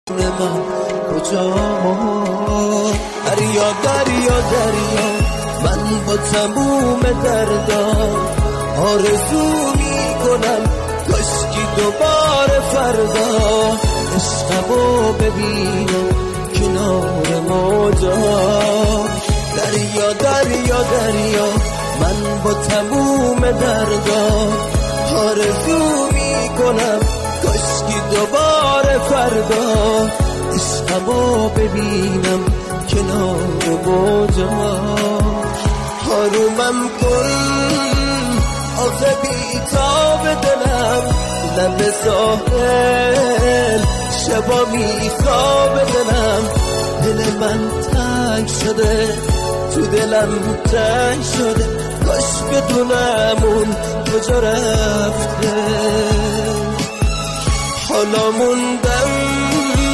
من کجا دریا دریا دریا من با تموم دردام آرزو میکنم کاشکی دوباره فردا عشقمو ببینم کنار موجا دریا دریا دریا من با تموم دردام آرزو میکنم کاشکی دوباره فردا عشقمو ببینم کنار موجا حرومم کن آخه بیتاب دلم لب ساحل شبا میخواب دلم دل من تنگ شده تو دلم تنگ شده کاش بدونم اون کجا رفته حالا موندم